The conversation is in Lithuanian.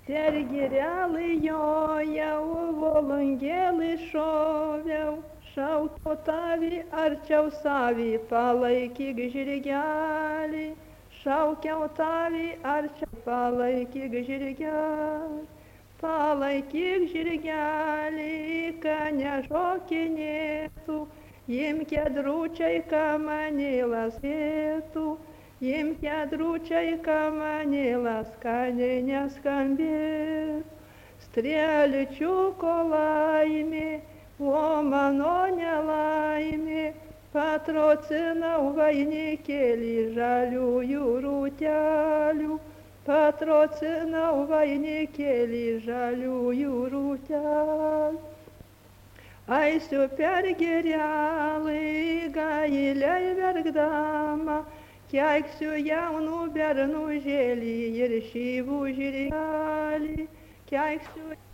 Per girelį jojau, volungėlį šoviau, šaukiau tavį arčiau savį, palaikyk žirgelį, šaukiau tavį arčiau, palaikyk žirgelį, palaikyk žirgelį, kad nešokinėtų, imk kedručiai, kad mane laskėtų. Imk kedručiai kamanėlas, kad neskambėtų. Strėličiuko laimė, o mano nelaimė, patrocinau vainikėlį žaliųjų rūtelių, patrocinau vainikėlį žaliųjų rūtelių. Eisiu per girelį, gailiai verkdama, keiksiu jaunų bernų žėlį ir šyvų žirgelį, keiksiu